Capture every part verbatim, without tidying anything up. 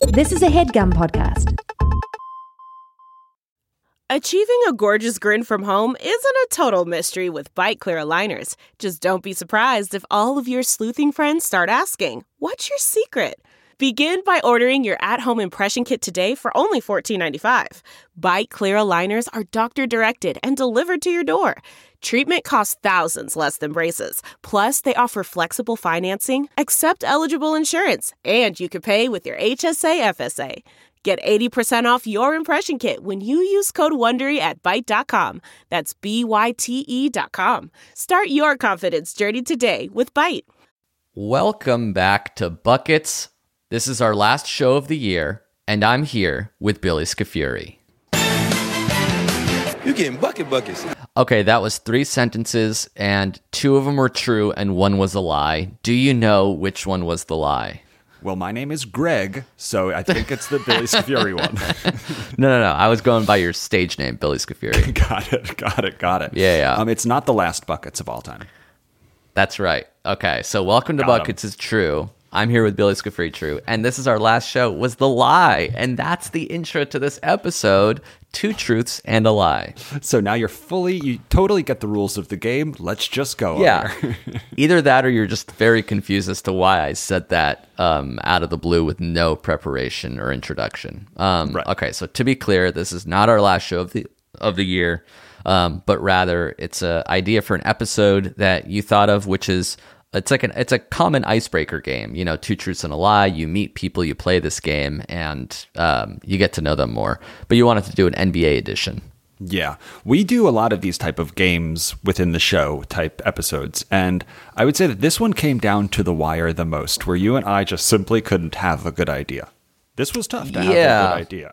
This is a HeadGum podcast. Achieving a gorgeous grin from home isn't a total mystery with Byte Clear aligners. Just don't be surprised if all of your sleuthing friends start asking, "What's your secret?" Begin by ordering your at-home impression kit today for only fourteen ninety-five. Byte Clear aligners are doctor-directed and delivered to your door. Treatment costs thousands less than braces. Plus, they offer flexible financing, accept eligible insurance, and you can pay with your H S A F S A. Get eighty percent off your impression kit when you use code WONDERY at byte dot com. That's B Y T E dot com. Start your confidence journey today with Byte. Welcome back to Buckets. This is our last show of the year, and I'm here with Billy Scafuri. You're getting bucket buckets. Okay, that was three sentences, and two of them were true, and one was a lie. Do you know which one was the lie? Well, my name is Greg, so I think it's the Billy Scafuri one. No, no, no. I was going by your stage name, Billy Scafuri. Got it, got it, got it. Yeah, yeah. Um, it's not the last Buckets of all time. That's right. Okay, so welcome to Got Buckets is true. I'm here with Billy Scafuri, true. And this is our last show, was the lie. And that's the intro to this episode, Two Truths and a Lie. So now you're fully, you totally get the rules of the game. Let's just go. Yeah. Either that or you're just very confused as to why I said that um, out of the blue with no preparation or introduction. Um, Right. Okay, so to be clear, this is not our last show of the of the year, um, but rather it's an idea for an episode that you thought of, which is It's like an it's a common icebreaker game, you know, two truths and a lie. You meet people, you play this game, and um, you get to know them more. But you wanted to do an N B A edition. Yeah, we do a lot of these type of games within the show type episodes. And I would say that this one came down to the wire the most, where you and I just simply couldn't have a good idea. This was tough to Yeah. have a good idea.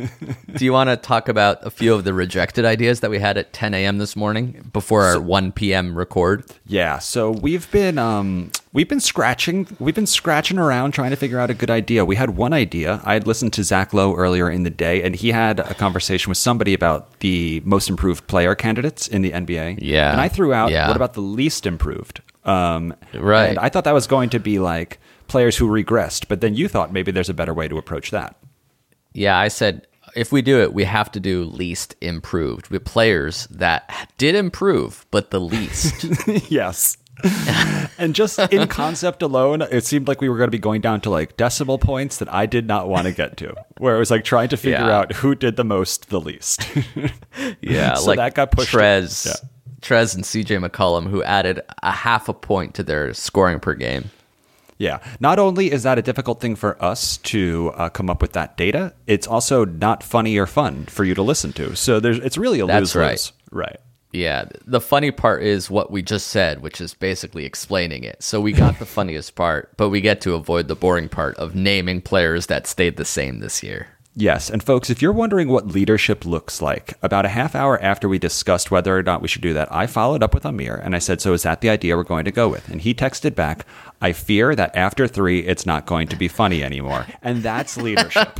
Do you want to talk about a few of the rejected ideas that we had at ten a.m. this morning before our So- one p.m. record? Yeah, so we've been um, we've been scratching we've been scratching around trying to figure out a good idea. We had one idea. I had listened to Zach Lowe earlier in the day, and he had a conversation with somebody about the most improved player candidates in the N B A. Yeah, and I threw out, yeah. what about the least improved? Um, Right. And I thought that was going to be like players who regressed, but then you thought maybe there's a better way to approach that. Yeah, I said if we do it, we have to do least improved with players that did improve, but the least. Yes. And just in concept alone, it seemed like we were going to be going down to like decimal points that I did not want to get to, where it was like trying to figure Yeah. out who did the most, the least. Yeah, So like that got pushed. Trez, Yeah. Trez and C J McCollum, who added a half a point to their scoring per game. Yeah. Not only is that a difficult thing for us to uh, come up with that data, it's also not funny or fun for you to listen to. So there's it's really a That's lose-lose. Right. Yeah, the funny part is what we just said, which is basically explaining it. So we got the funniest part, but we get to avoid the boring part of naming players that stayed the same this year. Yes, and folks, if you're wondering what leadership looks like, about a half hour after we discussed whether or not we should do that, I followed up with Amir and I said, so is that the idea we're going to go with? And he texted back, I fear that after three, it's not going to be funny anymore. And that's leadership.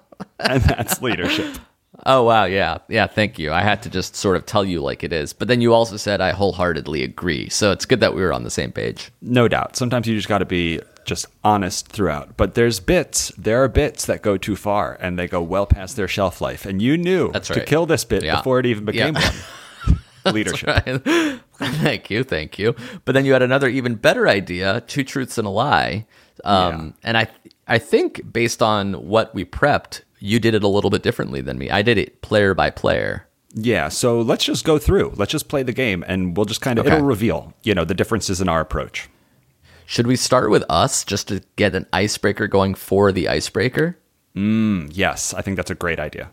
And that's leadership. Oh, wow, yeah. Yeah, thank you. I had to just sort of tell you like it is. But then you also said I wholeheartedly agree. So it's good that we were on the same page. No doubt. Sometimes you just got to be just honest throughout. But there's bits, there are bits that go too far and they go well past their shelf life. And you knew That's to right. kill this bit Yeah. before it even became Yeah. one. Leadership. Right. Thank you, thank you. But then you had another even better idea, two truths and a lie. Um, Yeah. And I, I think based on what we prepped, you did it a little bit differently than me. I did it player by player. Yeah, so let's just go through. Let's just play the game and we'll just kind of, Okay. it'll reveal, you know, the differences in our approach. Should we start with us just to get an icebreaker going for the icebreaker? Mm, yes, I think that's a great idea.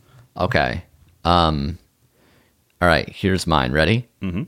Okay. Um, all right, here's mine. Ready? Mm-hmm.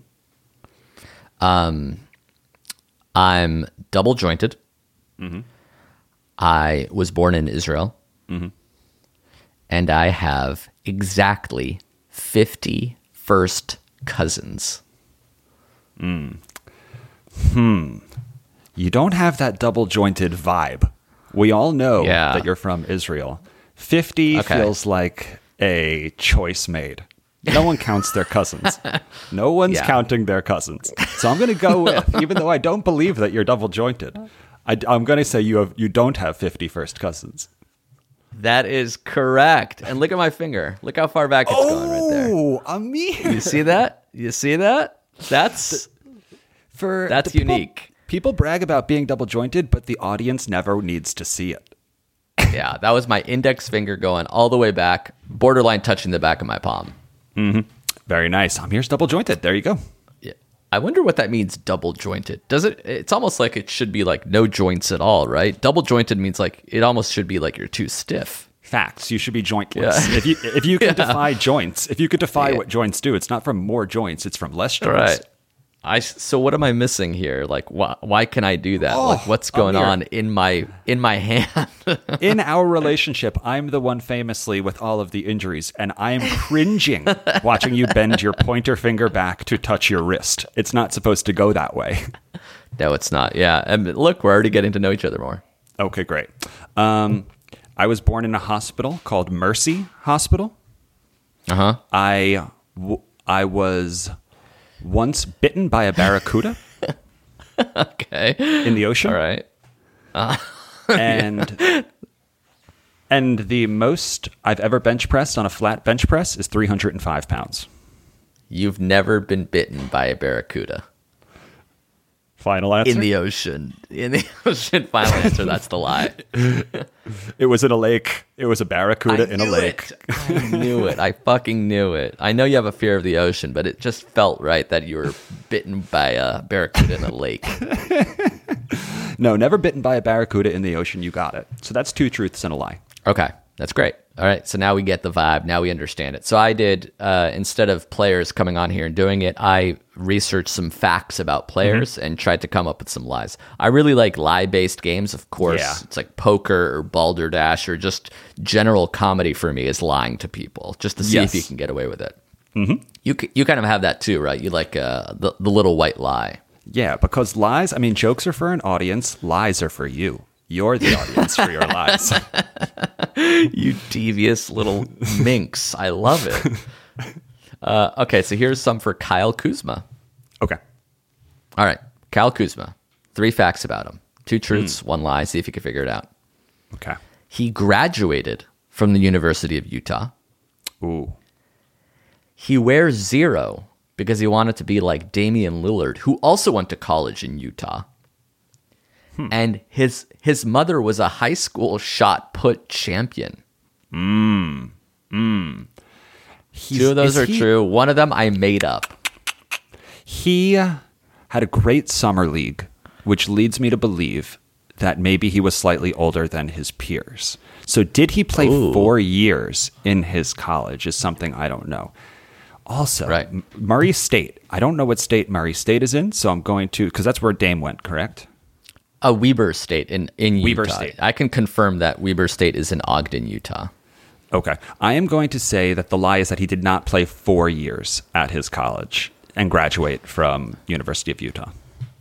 Um, I'm double jointed. Mm-hmm. I was born in Israel. Mm-hmm. And I have exactly fifty first cousins. Mm. Hmm. You don't have that double jointed vibe. We all know Yeah. that you're from Israel. fifty Okay. feels like a choice made. No one counts their cousins. No one's Yeah. counting their cousins. So I'm going to go with, even though I don't believe that you're double jointed, I, I'm going to say you have you don't have fifty first cousins. That is correct. And look at my finger. Look how far back it's oh, going right there. Oh, Amir. You see that? You see that? That's For that's the people, unique. People brag about being double jointed, but the audience never needs to see it. Yeah, that was my index finger going all the way back, borderline touching the back of my palm. Mm-hmm. Very nice. Amir's double jointed. There you go. Yeah. I wonder what that means, double jointed. Does it? It's almost like it should be like no joints at all, right? Double jointed means like it almost should be like you're too stiff. Facts. You should be jointless. Yeah. If you if you can Yeah. defy joints, if you could defy Yeah. what joints do, it's not from more joints, it's from less joints. Right. I so what am I missing here? Like why why can I do that? Oh, like what's going Amir. on in my in my hand? In our relationship, I'm the one famously with all of the injuries, and I am cringing watching you bend your pointer finger back to touch your wrist. It's not supposed to go that way. No, it's not. Yeah. And look, we're already getting to know each other more. Okay, great. Um, I was born in a hospital called Mercy Hospital. Uh-huh. I, w- I was once bitten by a barracuda Okay. in the ocean. All right. And and the most I've ever bench pressed on a flat bench press is three hundred five pounds. You've never been bitten by a barracuda Final answer? in the ocean. In the ocean. Final answer. That's the lie. It was in a lake. It was a barracuda I in a knew lake. it. I knew it. I fucking knew it. I know you have a fear of the ocean, but it just felt right that you were bitten by a barracuda in a lake. No, never bitten by a barracuda in the ocean. You got it. So that's two truths and a lie. Okay, that's great. All right, so now we get the vibe. Now we understand it. So I did, uh, instead of players coming on here and doing it, I researched some facts about players mm-hmm. and tried to come up with some lies. I really like lie-based games, of course. Yeah. It's like poker or balderdash or just general comedy for me is lying to people, just to see Yes. if you can get away with it. Mm-hmm. You c- you kind of have that too, right? You like uh, the, the little white lie. Yeah, because lies, I mean, jokes are for an audience. Lies are for you. You're the audience for your lies. You devious little minx. I love it. Uh, okay, so here's some for Kyle Kuzma. Okay. All right, Kyle Kuzma. Three facts about him. Two truths, mm. one lie. See if you can figure it out. Okay. He graduated from the University of Utah. Ooh. He wears zero because he wanted to be like Damian Lillard, who also went to college in Utah. Hmm. And his his mother was a high school shot put champion. Mm. Mm. Two of those are he, true. One of them I made up. He had a great summer league, which leads me to believe that maybe he was slightly older than his peers. So did he play Ooh. four years in his college is something I don't know. Also, right. Murray State. I don't know what state Murray State is in, so I'm going to, because that's where Dame went, correct? A Weber State in, in Utah. Weber State. I can confirm that Weber State is in Ogden, Utah. Okay. I am going to say that the lie is that he did not play four years at his college and graduate from University of Utah.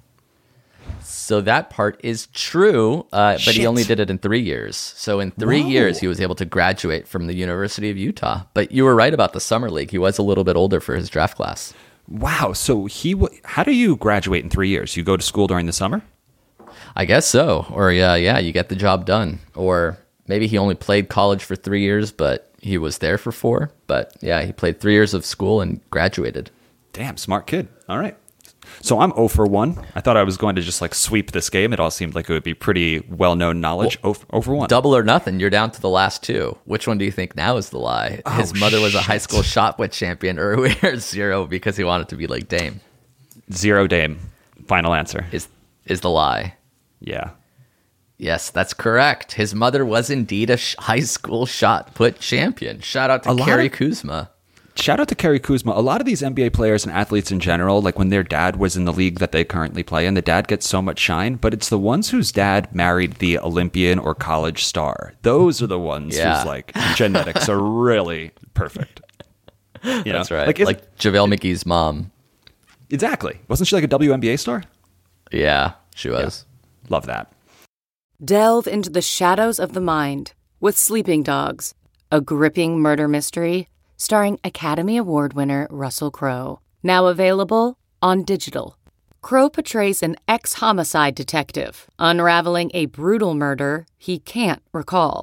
So that part is true, uh, but Shit. he only did it in three years. So in three Whoa. years, he was able to graduate from the University of Utah. But you were right about the summer league. He was a little bit older for his draft class. Wow. So he, w- how do you graduate in three years? You go to school during the summer? I guess so. Or yeah, yeah, you get the job done. Or maybe he only played college for three years, but he was there for four. But yeah, he played three years of school and graduated. Damn, smart kid. All right. So I'm zero for one. I thought I was going to just like sweep this game. It all seemed like it would be pretty well-known knowledge. Well, zero for one. Double or nothing. You're down to the last two. Which one do you think now is the lie? Oh, His mother was shit. a high school shot put champion, or wears zero because he wanted to be like Dame? Zero Dame. Final answer. Is is the lie. Yeah. Yes, that's correct. His mother was indeed a sh- high school shot put champion. Shout out to Kerry of- Kuzma. Shout out to Kerry Kuzma. A lot of these N B A players and athletes in general, like when their dad was in the league that they currently play in, the dad gets so much shine, but it's the ones whose dad married the Olympian or college star. Those are the ones yeah. whose like genetics are really perfect. You know? That's right. Like, like JaVale McGee's mom. Exactly. Wasn't she like a W N B A star? Yeah, she was. Yeah. Love that. Delve into the shadows of the mind with Sleeping Dogs, a gripping murder mystery starring Academy Award winner Russell Crowe. Now available on digital. Crowe portrays an ex-homicide detective unraveling a brutal murder he can't recall.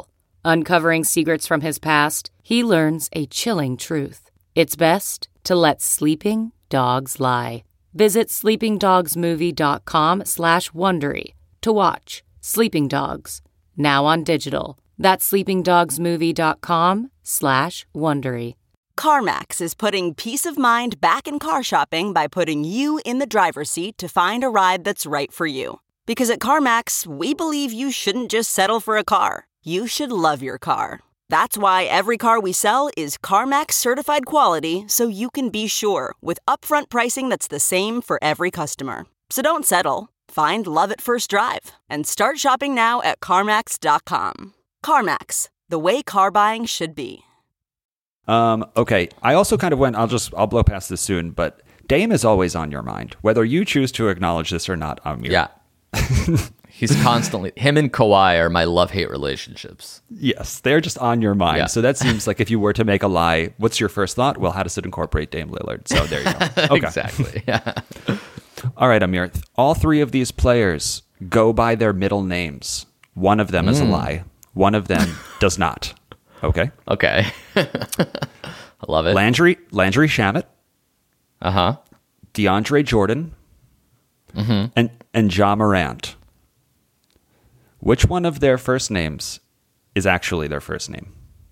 Uncovering secrets from his past, he learns a chilling truth. It's best to let sleeping dogs lie. Visit sleepingdogsmovie.com slash Wondery to watch Sleeping Dogs, now on digital. That's sleepingdogsmovie.com slash Wondery. CarMax is putting peace of mind back in car shopping by putting you in the driver's seat to find a ride that's right for you. Because at CarMax, we believe you shouldn't just settle for a car. You should love your car. That's why every car we sell is CarMax certified quality, so you can be sure with upfront pricing that's the same for every customer. So don't settle. Find love at first drive and start shopping now at CarMax dot com. CarMax, the way car buying should be. Um, okay, I also kind of went, I'll just, I'll blow past this soon, but Dame is always on your mind, whether you choose to acknowledge this or not, Amir. Yeah. He's constantly, him and Kawhi are my love-hate relationships. Yes, they're just on your mind. Yeah. So that seems like if you were to make a lie, what's your first thought? Well, how does it incorporate Dame Lillard? So there you go. Okay. Exactly, yeah. All right, Amir. All three of these players go by their middle names. One of them mm. is a lie. One of them does not. Okay? Okay. I love it. Landry, Landry Shamet. Uh-huh. DeAndre Jordan. Mm-hmm. And, and Ja Morant. Which one of their first names is actually their first name?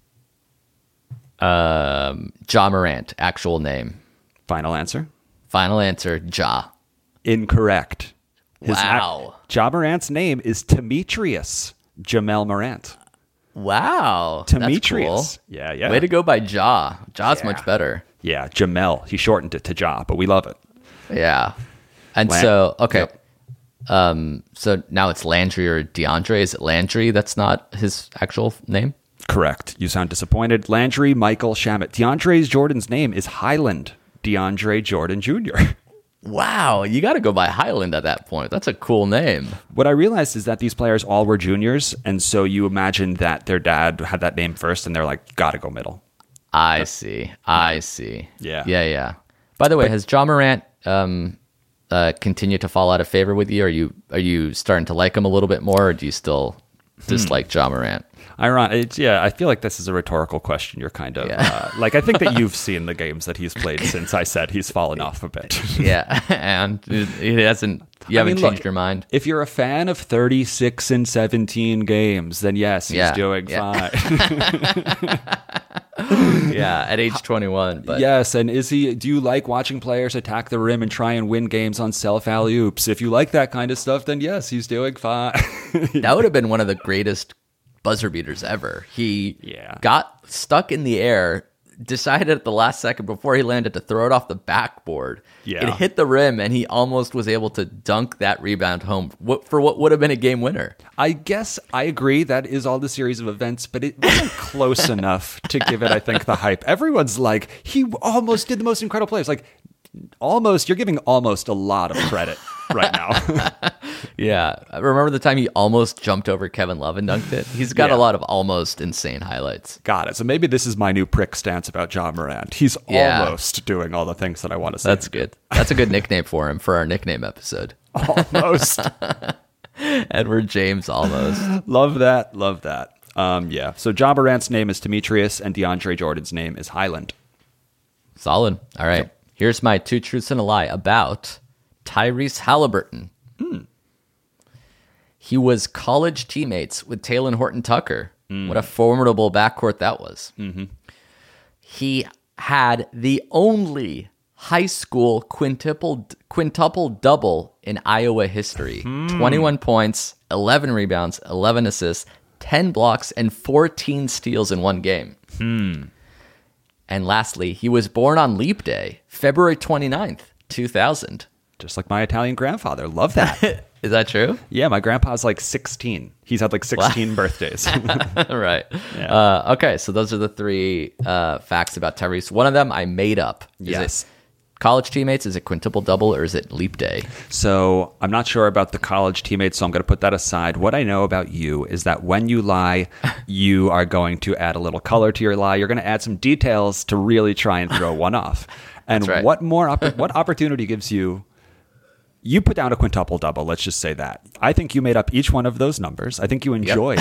Um, Ja Morant, actual name. Final answer? Final answer, Ja. Incorrect. His wow. Ac- Ja Morant's name is Demetrius Jamel Morant. Wow. Demetrius. That's cool. Yeah, yeah. Way to go by Ja. Ja's yeah. much better. Yeah, Jamel. He shortened it to Ja, but we love it. Yeah. And Lan- so, okay. Yep. Um, so now it's Landry or DeAndre. Is it Landry that's not his actual name? Correct. You sound disappointed. Landry Michael Shamet. DeAndre Jordan's name is Highland DeAndre Jordan Junior Wow, you got to go by Highland at that point. That's a cool name. What I realized is that these players all were juniors, and so you imagine that their dad had that name first, and they're like, gotta go middle. I That's, see. I see. Yeah. Yeah, yeah. By the way, but, has Ja Morant um, uh, continued to fall out of favor with you? Are you are you starting to like him a little bit more, or do you still dislike hmm. Ja Morant? Iron, it's, yeah, I feel like this is a rhetorical question. You're kind of yeah. uh, like, I think that you've seen the games that he's played since I said he's fallen off a bit. Yeah, and it hasn't. You haven't I mean, changed look, your mind. If you're a fan of thirty-six and seventeen games, then yes, he's yeah. doing yeah. fine. Yeah, at age twenty-one. But yes, and is he? Do you like watching players attack the rim and try and win games on self alley oops? If you like that kind of stuff, then yes, he's doing fine. That would have been one of the greatest buzzer beaters ever. He yeah. got stuck in the air, decided at the last second before he landed to throw it off the backboard. Yeah. It hit the rim, and he almost was able to dunk that rebound home for what would have been a game winner. I guess I agree that is all the series of events, but it wasn't close enough to give it, I think, the hype. Everyone's like, he almost did the most incredible play. It's like, almost, you're giving almost a lot of credit right now. Yeah. Remember the time he almost jumped over Kevin Love and dunked it? He's got yeah. a lot of almost insane highlights. Got it. So maybe this is my new prick stance about Ja Morant. He's yeah. almost doing all the things that I want to say. That's good. That's a good nickname for him for our nickname episode. Almost. Edward James almost. Love that. Love that. Um, yeah. So Ja Morant's name is Demetrius and DeAndre Jordan's name is Highland. Solid. All right. Yep. Here's my two truths and a lie about Tyrese Halliburton. Hmm. He was college teammates with Talen Horton-Tucker. Mm. What a formidable backcourt that was. Mm-hmm. He had the only high school quintuple quintuple double in Iowa history. Mm. twenty-one points, eleven rebounds, eleven assists, ten blocks, and fourteen steals in one game. Hmm. And lastly, he was born on Leap Day, February twenty-ninth, two thousand. Just like my Italian grandfather. Love that. Is that true? Yeah, my grandpa's like sixteen. He's had like sixteen birthdays. Right. Yeah. Uh, okay, so those are the three uh, facts about Tyrese. One of them I made up. Is yes. it college teammates? Is it quintuple double or is it Leap Day? So I'm not sure about the college teammates, so I'm going to put that aside. What I know about you is that when you lie, you are going to add a little color to your lie. You're going to add some details to really try and throw one off. And right. what more? Opp- what opportunity gives you? You put down a quintuple double. Let's just say that. I think you made up each one of those numbers. I think you enjoyed. Yep.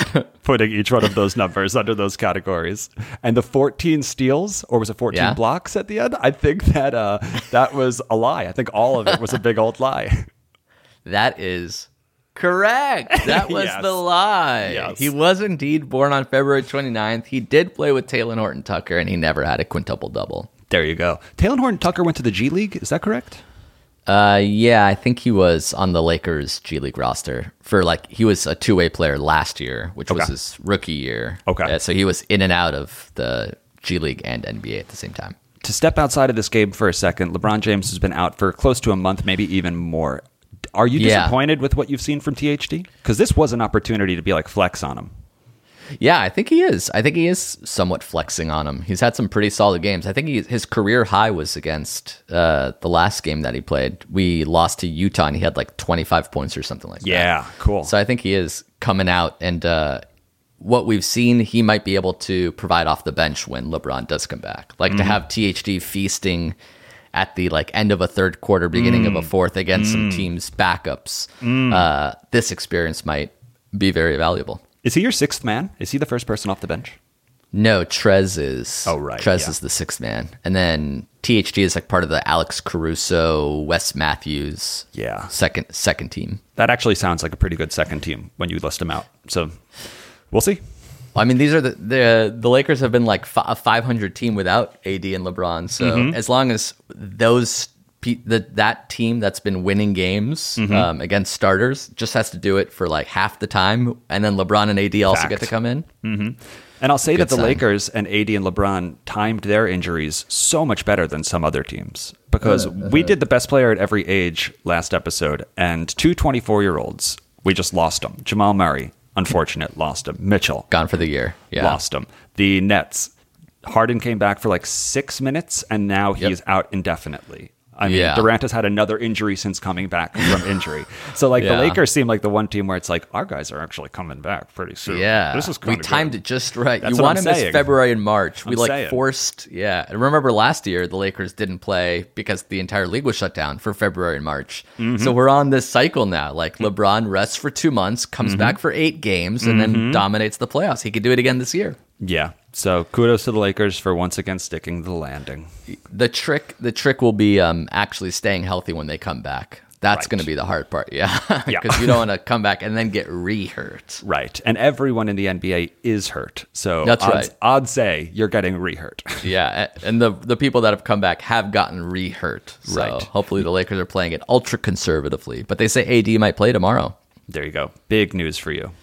putting each one of those numbers under those categories. And the fourteen steals, or was it fourteen Yeah. blocks at the end? I think that uh, that was a lie. I think all of it was a big old lie. That is correct. That was Yes. the lie. Yes. He was indeed born on February twenty-ninth. He did play with Taylor Horton Tucker, and he never had a quintuple-double. There you go. Taylor Horton Tucker went to the G League. Is that correct? Uh, yeah, I think he was on the Lakers G League roster for like he was a two-way player last year, which was Okay. his rookie year. Okay. Uh, so he was in and out of the G League and N B A at the same time. To step outside of this game for a second, LeBron James has been out for close to a month, maybe even more. Are you Yeah. disappointed with what you've seen from T H D? Because this was an opportunity to be like flex on him. Yeah, I think he is. I think he is somewhat flexing on him. He's had some pretty solid games. I think he, his career high was against uh, the last game that he played. We lost to Utah, and he had like twenty-five points or something like that. Yeah, cool. So I think he is coming out, and uh, what we've seen, he might be able to provide off the bench when LeBron does come back. Like to have T H D feasting at the like end of a third quarter, beginning of a fourth against some teams' backups. Uh, this experience might be very valuable. Is he your sixth man? Is he the first person off the bench? No, Trez is. Oh, right, Trez yeah. is the sixth man. And then T H D is like part of the Alex Caruso, Wes Matthews Yeah. second second team. That actually sounds like a pretty good second team when you list them out. So we'll see. I mean, these are the the, the Lakers have been like fi- a five hundred team without A D and LeBron. So Mm-hmm. as long as those pe- the, that team that's been winning games Mm-hmm. um, against starters just has to do it for like half the time, and then LeBron and A D also Fact. get to come in. And I'll say Good that the sign. Lakers and A D and LeBron timed their injuries so much better than some other teams because we did the best player at every age last episode, and two twenty-four-year-olds, we just lost them. Jamal Murray, unfortunate, lost him. Mitchell, Gone for the year. Yeah. lost him. The Nets, Harden came back for like six minutes, and now he's Yep. out indefinitely. I mean, Yeah. Durant has had another injury since coming back from injury. So, like, Yeah. the Lakers seem like the one team where it's like, our guys are actually coming back pretty soon. Yeah, This is we kinda timed good. it just right. That's you what want I'm to miss saying. February and March. We I'm like saying. forced. Yeah, and remember last year the Lakers didn't play because the entire league was shut down for February and March. Mm-hmm. So we're on this cycle now. Like LeBron rests for two months, comes Mm-hmm. back for eight games, and then dominates the playoffs. He could do it again this year. Yeah. So kudos to the Lakers for once again sticking to the landing. The trick, the trick will be um, actually staying healthy when they come back. That's Right. going to be the hard part. Yeah, Yeah. because you don't want to come back and then get re-hurt. Right. And everyone in the N B A is hurt. So That's odds, right. odds say you're getting re-hurt. Yeah, and the the people that have come back have gotten re-hurt. So Right. hopefully the Lakers are playing it ultra conservatively. But they say A D might play tomorrow. There you go. Big news for you.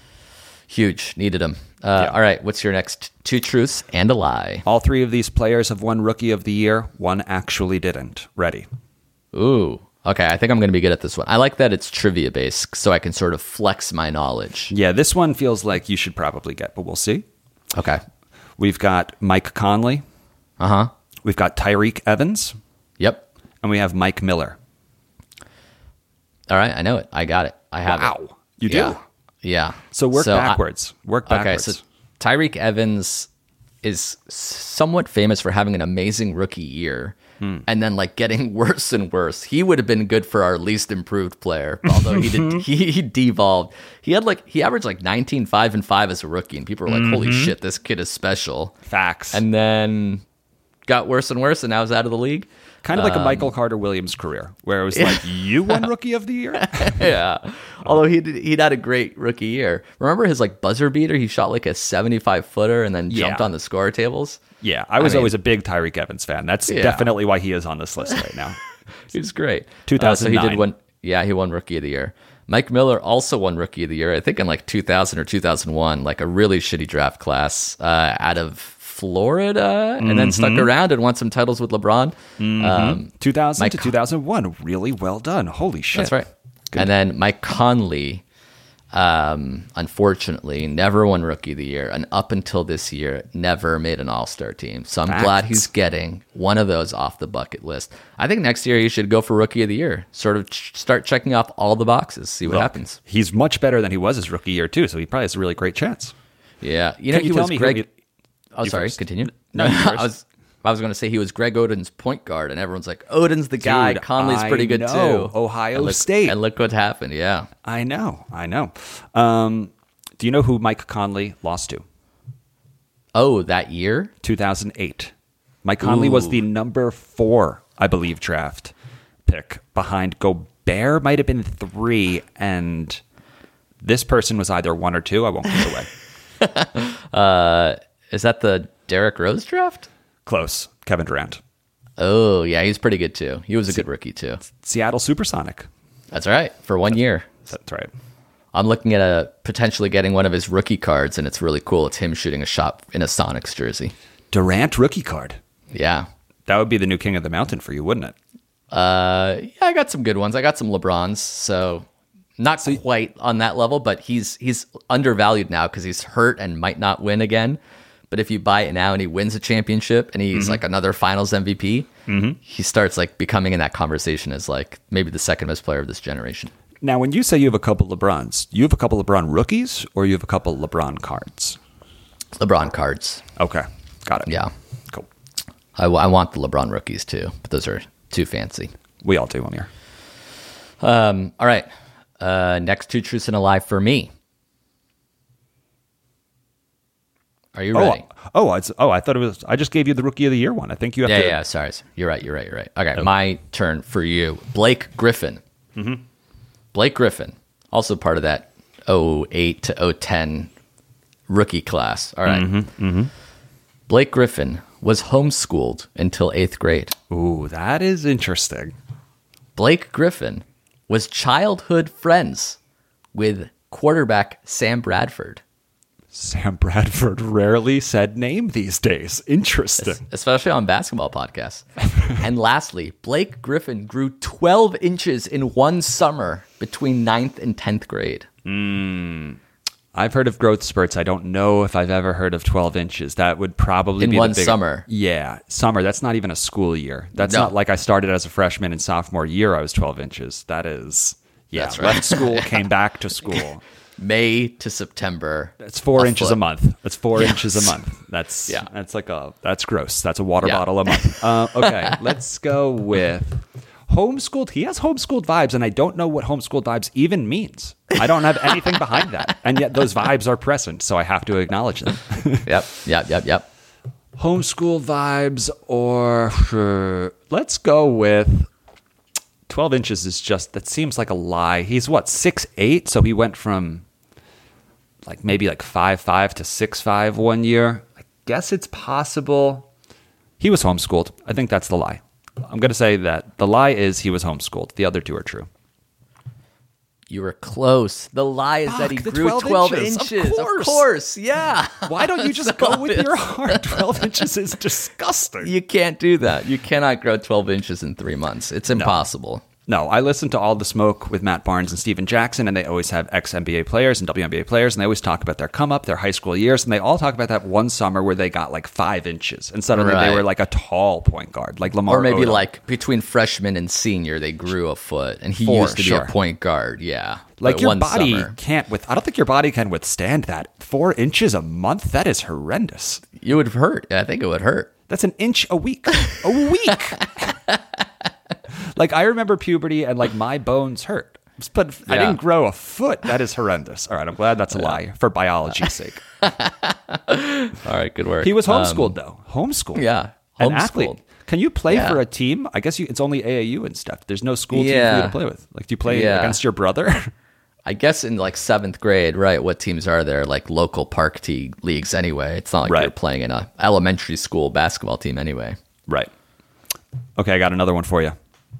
Huge. Needed him. Uh, Yeah. All right, what's your next two truths and a lie? All three of these players have won Rookie of the Year. One actually didn't. Ready. Ooh. Okay, I think I'm going to be good at this one. I like that it's trivia based, so I can sort of flex my knowledge. Yeah, this one feels like you should probably get, but we'll see. Okay. We've got Mike Conley. Uh huh. We've got Tyreek Evans. Yep. And we have Mike Miller. All right, I know it. I got it. I have it. Wow. You do? Yeah. Yeah. So work I- backwards. work backwards. Okay, so Tyreek Evans is somewhat famous for having an amazing rookie year Hmm. and then like getting worse and worse. He would have been good for our least improved player, although he did he, he devolved. He had like he averaged like nineteen, five, and five as a rookie, and people were like, holy Mm-hmm. shit, this kid is special. Facts. And then got worse and worse, and now he's out of the league. kind of like Um, a Michael Carter Williams career, where it was like, you won Rookie of the Year? Yeah. Although he did, he'd had a great rookie year. Remember his like buzzer beater? He shot like a seventy-five footer and then jumped Yeah. on the score tables. Yeah, I was I mean- always a big Tyreek Evans fan. That's Yeah. definitely why he is on this list right now. He was great. two thousand nine. Uh, so he did win. Yeah, he won Rookie of the Year. Mike Miller also won Rookie of the Year, I think in like two thousand or two thousand one, like a really shitty draft class uh, out of Florida, and then stuck Mm-hmm. around and won some titles with LeBron. Um, two thousand Mike to Con- two thousand one. Really well done. Holy shit. That's right. And then Mike Conley, um, unfortunately, never won Rookie of the Year, and up until this year, never made an All-Star team. So I'm Facts. glad he's getting one of those off the bucket list. I think next year he should go for Rookie of the Year. Sort of ch- start checking off all the boxes, see what Look, happens. He's much better than he was his rookie year, too, so he probably has a really great chance. Yeah, you know Can he you tell was me who Greg. he- oh, you sorry. first. Continue. No, you I first. was. I was going to say he was Greg Oden's point guard, and everyone's like, Oden's the guy. Dude, Conley's pretty I good know. too. Ohio And look- State. And look what happened. Yeah. I know, I know. Um, Do you know who Mike Conley lost to? Oh, that year? two thousand eight. Mike Conley Ooh. was the number four, I believe, draft pick behind Gobert. Might have been three, and this person was either one or two. I won't give it away. uh, is that the Derrick Rose draft? Close. Kevin Durant. Oh, yeah, he's pretty good, too. He was a good rookie, too. Seattle Supersonic. That's right, for one year. That's right. I'm looking at a potentially getting one of his rookie cards, and it's really cool. It's him shooting a shot in a Sonics jersey. Durant rookie card. Yeah. That would be the new king of the mountain for you, wouldn't it? Uh, yeah, I got some good ones. I got some LeBrons, so not so, quite on that level, but he's he's undervalued now because he's hurt and might not win again. But if you buy it now and he wins a championship and he's mm-hmm. like another Finals M V P, mm-hmm. he starts like becoming in that conversation as like maybe the second best player of this generation. Now, when you say you have a couple LeBrons, you have a couple LeBron rookies or you have a couple LeBron cards? LeBron cards. Okay. Got it. Yeah. Cool. I, I want the LeBron rookies too, but those are too fancy. We all do, Amir. Um, all right. Uh, next two truths and a lie for me. Are you ready? Oh, oh, it's, oh, I thought it was, I just gave you the rookie of the year one. I think you have yeah, to. Yeah, yeah, sorry. You're right, you're right, you're right. Okay, okay. My turn for you. Blake Griffin. Mm-hmm. Blake Griffin, also part of that oh eight to oh ten rookie class. All right. Mm-hmm, mm-hmm. Blake Griffin was homeschooled until eighth grade. Ooh, that is interesting. Blake Griffin was childhood friends with quarterback Sam Bradford. Sam Bradford, rarely said name these days. Interesting. Especially on basketball podcasts. And lastly, Blake Griffin grew twelve inches in one summer between ninth and tenth grade. Mm. I've heard of growth spurts. I don't know if I've ever heard of twelve inches. That would probably in be one the big, summer. Yeah, summer. That's not even a school year. That's no. not like I started as a freshman and sophomore year. I was twelve inches. That is, yeah. That's right. Left school, came back to school. May to September. That's four a inches foot. a month. That's four yes. inches a month. That's yeah. That's like a that's gross. That's a water yeah. bottle a month. Uh, okay, let's go with homeschooled. He has homeschooled vibes, and I don't know what homeschooled vibes even means. I don't have anything behind that, and yet those vibes are present, so I have to acknowledge them. Yep, yep, yep, yep. Homeschooled vibes, or uh, let's go with twelve inches. Is just that seems like a lie. He's what six eight, so he went from like maybe like five five to six five one year. I guess it's possible. He was homeschooled. I think that's the lie. I'm going to say that the lie is he was homeschooled. The other two are true. You were close. The lie is Fuck, that he the grew twelve, twelve inches. inches. Of course. Of course, yeah. Why don't you just go with your heart? twelve inches is disgusting. You can't do that. You cannot grow twelve inches in three months. It's impossible. No, I listen to All the Smoke with Matt Barnes and Steven Jackson, and they always have ex-N B A players and W N B A players, and they always talk about their come-up, their high school years, and they all talk about that one summer where they got like five inches, and suddenly right. they were like a tall point guard, like Lamar Or maybe Odom. like between freshman and senior, they grew a foot, and he For used to sure. be a point guard, yeah. Like but your one body summer, can't, with. I don't think your body can withstand that. Four inches a month? That is horrendous. You would hurt. I think it would hurt. That's an inch a week. A week! Like, I remember puberty and, like, my bones hurt. But I Yeah. didn't grow a foot. That is horrendous. All right, I'm glad that's a lie for biology's sake. All right, good work. He was Um, homeschooled, though. Homeschooled. Yeah, An homeschooled. athlete. Can you play Yeah. for a team? I guess you, it's only A A U and stuff. There's no school team for you Yeah. to play with. Like, do you play Yeah. against your brother? I guess in like seventh grade, right? What teams are there? Like local park t- leagues anyway. It's not like Right. you're playing in a elementary school basketball team anyway. Right. Okay, I got another one for you.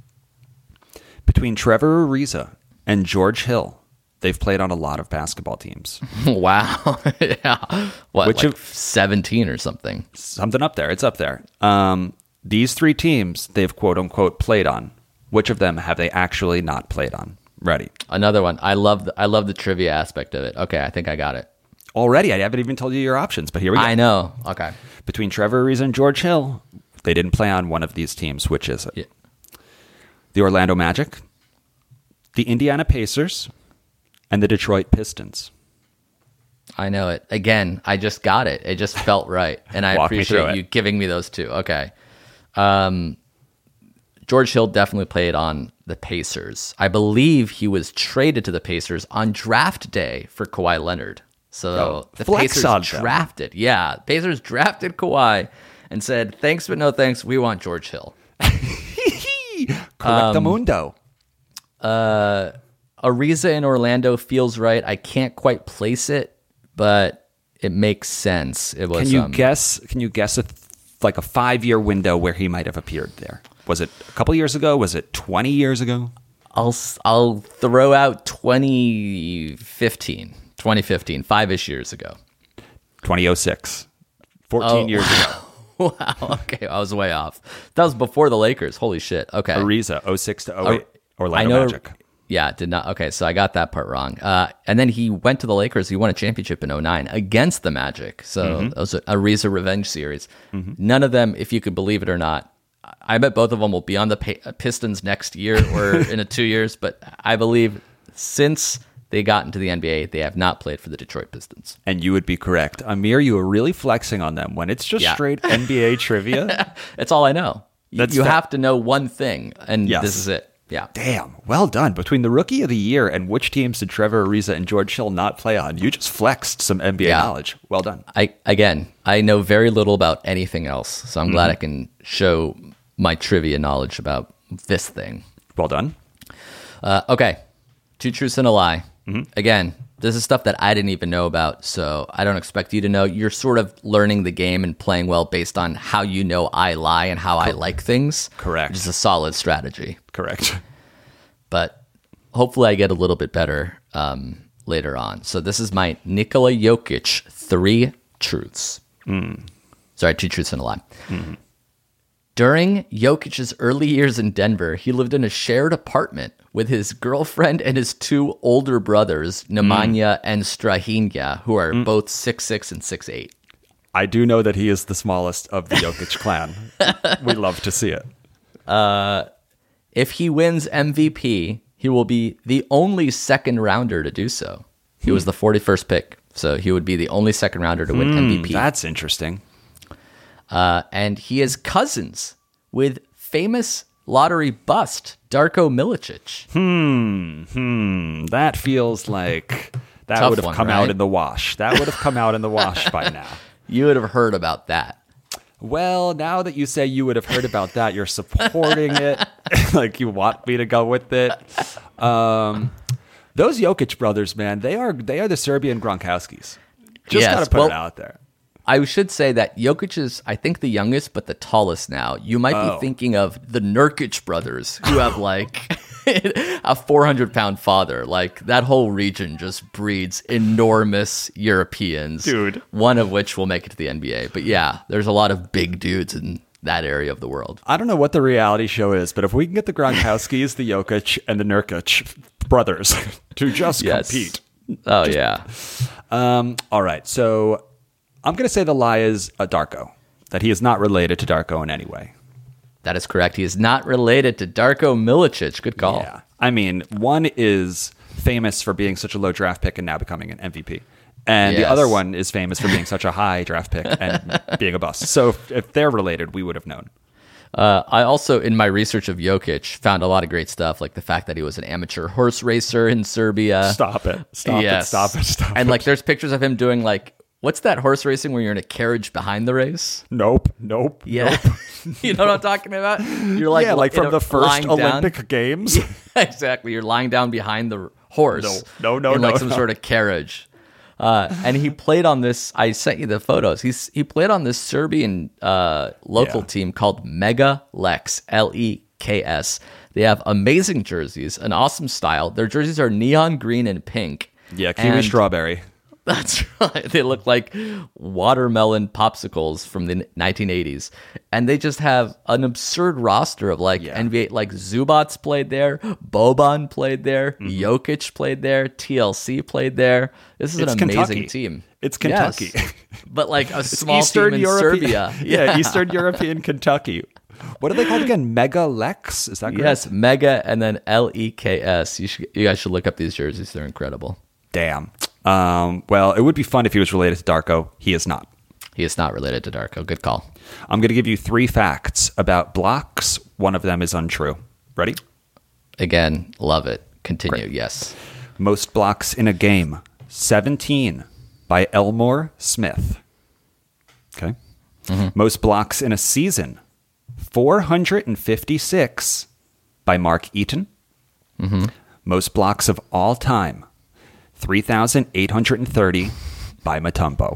Between Trevor Ariza and George Hill, they've played on a lot of basketball teams. Wow. Yeah. What, Which like of- seventeen or something? Something up there. It's up there. Um, these three teams they've quote-unquote played on. Which of them have they actually not played on? Ready. Another one. I love the, I love the trivia aspect of it. Okay, I think I got it. Already, I haven't even told you your options, but here we go. I know. Okay. Between Trevor Ariza and George Hill, they didn't play on one of these teams. Which is it? Yeah. The Orlando Magic, the Indiana Pacers, and the Detroit Pistons. I know it. Again, I just got it. It just felt right. And I Walk me through appreciate it. you giving me those two. Okay. Um, George Hill definitely played on the Pacers. I believe he was traded to the Pacers on draft day for Kawhi Leonard. So Oh, the flex Pacers on them. drafted, yeah, Pacers drafted Kawhi and said, thanks but no thanks, we want George Hill. Correctamundo. Uh, Ariza in Orlando feels right. I can't quite place it, but it makes sense. It was. Can you um, guess? Can you guess a th- like a five year window where he might have appeared there? Was it a couple years ago? Was it twenty years ago? I'll I'll throw out twenty fifteen, twenty fifteen, five-ish years ago. twenty oh six. fourteen Oh. years ago. Wow. Okay, I was way off. That was before the Lakers. Holy shit. Okay. Ariza, oh six to oh eight. Orlando I know, Magic. Yeah, did not. Okay, so I got that part wrong. Uh, and then he went to the Lakers. He won a championship in oh nine against the Magic. So Mm-hmm. it was a Ariza revenge series. None of them, if you could believe it or not, I bet both of them will be on the pa- Pistons next year or in a two years. But I believe since they got into the N B A, they have not played for the Detroit Pistons. And you would be correct. Amir, you were really flexing on them when it's just Yeah. straight N B A trivia. That's all I know. You, That's you fa- have to know one thing, and Yes. this is it. Yeah. Damn, well done. Between the rookie of the year and which teams did Trevor Ariza and George Hill not play on, you just flexed some N B A Yeah. knowledge. Well done. I again, I know very little about anything else, so I'm glad I can show my trivia knowledge about this thing. Well done. Uh, okay, two truths and a lie. Again, this is stuff that I didn't even know about, so I don't expect you to know. You're sort of learning the game and playing well based on how you know I lie and how I like things. Correct. Which is a solid strategy. Correct. But hopefully I get a little bit better um, later on. So this is my Nikola Jokic three truths. Sorry, two truths and a lie. During Jokic's early years in Denver, he lived in a shared apartment with his girlfriend and his two older brothers, Nemanja and Strahinja, who are both six six and six eight. I do know that he is the smallest of the Jokic clan. We love to see it. If he wins M V P, he will be the only second rounder to do so. He was the forty-first pick, so he would be the only second rounder to win M V P. That's interesting. Uh, and he is cousins with famous lottery bust Darko Milicic. Hmm, that feels like that Tough would have one, come right? out in the wash. That would have come out in the wash by now. You would have heard about that. Well, now that you say you would have heard about that, you're supporting it. Like you want me to go with it. Um, those Jokic brothers, man, they are they are the Serbian Gronkowskis. Just Yes, gotta put well- it out there. I should say that Jokic is, I think, the youngest, but the tallest now. You might Oh. be thinking of the Nurkic brothers, who have like a four hundred pound father. Like that whole region just breeds enormous Europeans, Dude. One of which will make it to the N B A. But yeah, there's a lot of big dudes in that area of the world. I don't know what the reality show is, but if we can get the Gronkowskis, the Jokic, and the Nurkic brothers to just Yes. compete. Oh yeah, Um, all right, so I'm going to say the lie is uh, Darko, that he is not related to Darko in any way. that is correct. He is not related to Darko Milicic. Good call. Yeah. I mean, one is famous for being such a low draft pick and now becoming an M V P. And the Yes. other one is famous for being such a high draft pick and being a bust. So if, if they're related, we would have known. Uh, I also, in my research of Jokic, found a lot of great stuff, like the fact that he was an amateur horse racer in Serbia. Stop it. Stop Yes. it. Stop it. Stop And it. like, there's pictures of him doing like, what's that horse racing where you're in a carriage behind the race? Nope. Nope. Yeah, you know what I'm talking about. You're like, yeah, like in from a- the first lying down. Olympic Games. Exactly. You're lying down behind the horse. No, no, no, in like no, some no. sort of carriage. Uh, and he played on this. I sent you the photos. He's he played on this Serbian uh, local Yeah. team called Mega Lex, L E K S. They have amazing jerseys, an awesome style. Their jerseys are neon green and pink. Yeah, kiwi And- strawberry. That's right. They look like watermelon popsicles from the nineteen eighties. And they just have an absurd roster of like Yeah. N B A, like Zubats played there, Boban played there, Mm-hmm. Jokic played there, T L C played there. This is It's an amazing Kentucky. team. It's Kentucky. Yes. But like a small Eastern team in European, Serbia. Yeah, Eastern European Kentucky. What are they called again? Mega Lex? Is that correct? Yes, Mega and then L E K S. You should, you guys should look up these jerseys. They're incredible. Damn. Um, well, it would be fun if he was related to Darko. He is not. He is not related to Darko. Good call. I'm going to give you three facts about blocks. One of them is untrue. Ready? Again, love it. Continue. Great. Yes. Most blocks in a game, seventeen. by Elmore Smith. Okay. Mm-hmm. Most blocks in a season, four hundred fifty-six by Mark Eaton. Mm-hmm. Most blocks of all time, three thousand eight hundred thirty by Mutombo.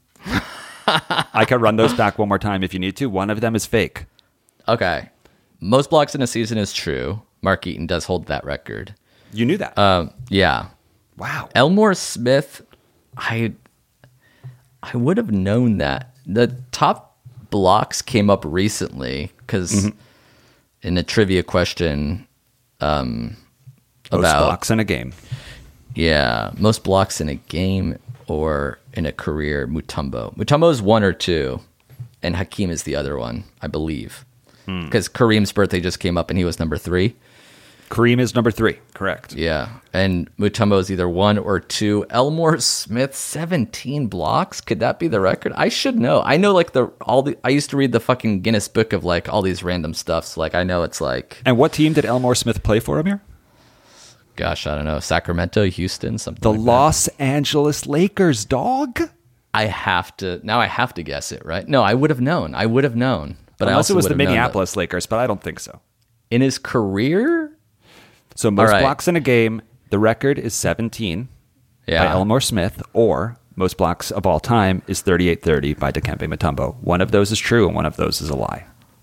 I can run those back one more time if you need to. One of them is fake. Okay. Most blocks in a season is true. Mark Eaton does hold that record. You knew that? Um, yeah. Wow. Elmore Smith, I I would have known that. The top blocks came up recently because mm-hmm. in a trivia question um, most about blocks in a game. Yeah, most blocks in a game or in a career, Mutombo. Mutombo is one or two, and Hakeem is the other one, I believe. Because hmm. Kareem's birthday just came up and he was number three. Kareem is number three, correct. Yeah, and Mutombo is either one or two. Elmore Smith, seventeen blocks? Could that be the record? I should know. I know like the all the. I used to read the fucking Guinness Book of like all these random stuff. So like I know it's like. And what team did Elmore Smith play for, Amir? Gosh, I don't know. Sacramento, Houston, something. The like Los that. Angeles Lakers, dog. I have to now. I have to guess it, right? No, I would have known. I would have known. But Unless I also it was the would have known Minneapolis that. Lakers, but I don't think so. In his career. So most right. blocks in a game, the record is seventeen yeah. by Elmore Smith, or most blocks of all time is thirty-eight thirty by Dikembe Mutombo. One of those is true, and one of those is a lie.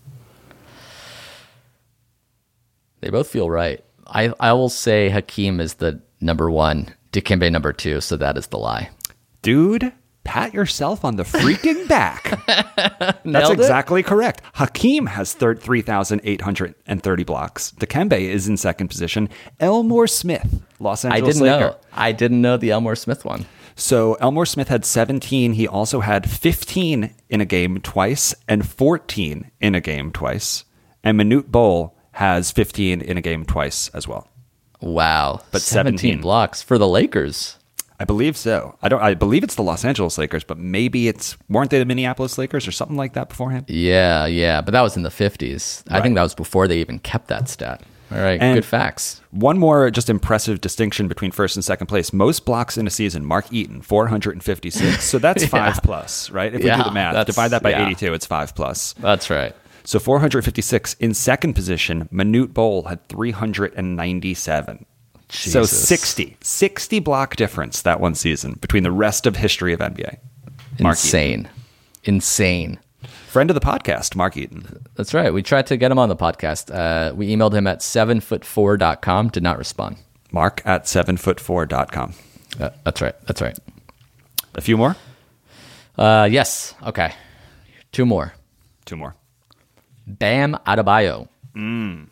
They both feel right. I, I will say Hakeem is the number one, Dikembe number two, so that is the lie. Dude, pat yourself on the freaking back. That's Nailed exactly it? Correct. Hakeem has three thousand eight hundred thirty blocks. Dikembe is in second position. Elmore Smith, Los I Angeles didn't Laker. know. I didn't know the Elmore Smith one. So Elmore Smith had seventeen. He also had fifteen in a game twice and fourteen in a game twice. And Manute Bol has fifteen in a game twice as well. Wow. But seventeen, seventeen blocks for the Lakers. I believe so. I don't. I believe it's the Los Angeles Lakers, but maybe it's weren't they the Minneapolis Lakers or something like that beforehand? Yeah, yeah, but that was in the fifties. Right. I think that was before they even kept that stat. All right, And good facts. One more just impressive distinction between first and second place. Most blocks in a season, Mark Eaton, four hundred fifty-six. So that's Yeah. five plus, right? If we Yeah, do the math, that's- divide that by yeah. eighty-two, it's five plus. That's right. So four hundred fifty-six. In second position, Manute Bol had three hundred ninety-seven. So Jesus. sixty. sixty block difference that one season between the rest of history of N B A. Mark Insane. Insane. Friend of the podcast, Mark Eaton. That's right. We tried to get him on the podcast. Uh, we emailed him at seven foot four dot com. Did not respond. Mark at seven foot four dot com. Uh, that's right. That's right. A few more? Uh, yes. Okay. Two more. Two more. Bam Adebayo. Mm.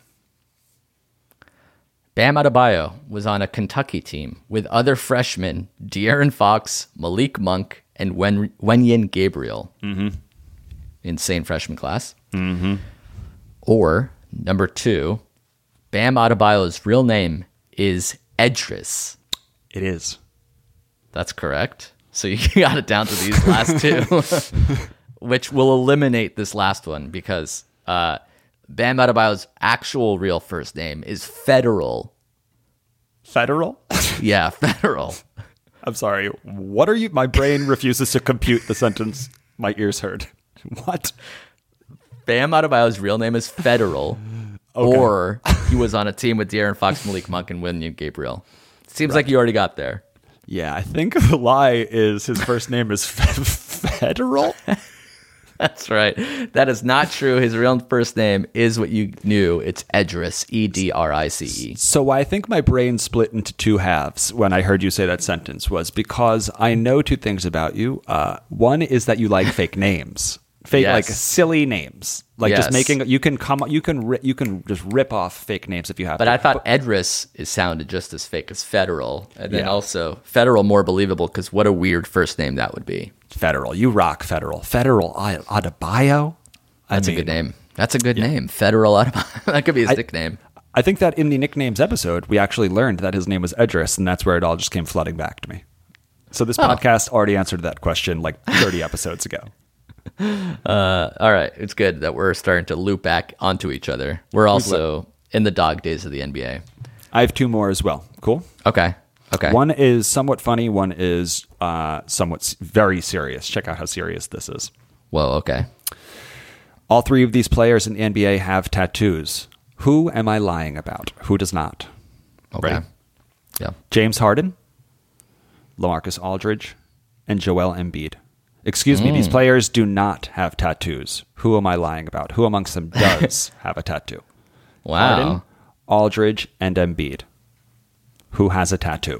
Bam Adebayo was on a Kentucky team with other freshmen, De'Aaron Fox, Malik Monk, and Wen- Wenyen Gabriel. Mm-hmm. Insane freshman class. Mm-hmm. Or, number two, Bam Adebayo's real name is Edris. It is. That's correct. So you got it down to these last two, which will eliminate this last one because uh, Bam Adebayo's actual real first name is Federal. Federal? Yeah, Federal. I'm sorry. What are you? My brain refuses to compute the sentence my ears heard. What? Bam Adebayo's real name is Federal, Okay. or he was on a team with De'Aaron Fox, Malik Monk, and Wenyen Gabriel. Seems Right. like you already got there. Yeah, I think the lie is his first name is Fe- Federal. That's right. That is not true. His real first name is what you knew. It's Edris, E D R I C E. So I think my brain split into two halves when I heard you say that sentence was because I know two things about you. Uh, one is that you like fake names. Fake, Yes. like silly names, like Yes. just making. You can come. You can. ri- You can just rip off fake names if you have. But to. I thought Edris is sounded just as fake as Federal. And then Yeah. also Federal more believable because what a weird first name that would be. Federal. You rock Federal. Federal I- Adebayo. I That's mean, a good name. That's a good name. Federal Adebayo. That could be his I- nickname. I think that in the nicknames episode, we actually learned that his name was Edris, and that's where it all just came flooding back to me. So this podcast already answered that question like thirty episodes ago. Uh, all right. It's good that we're starting to loop back onto each other. We're also in the dog days of the N B A. I have two more as well. Cool. Okay. Okay. One is somewhat funny. One is uh, somewhat s- very serious. Check out how serious this is. Whoa, okay. All three of these players in the N B A have tattoos. Who am I lying about? Who does not? Okay. Ready? Yeah. James Harden, LaMarcus Aldridge, and Joel Embiid. Excuse me, these players do not have tattoos. Who am I lying about? Who amongst them does have a tattoo? Wow. Harden, Aldridge, and Embiid. Who has a tattoo?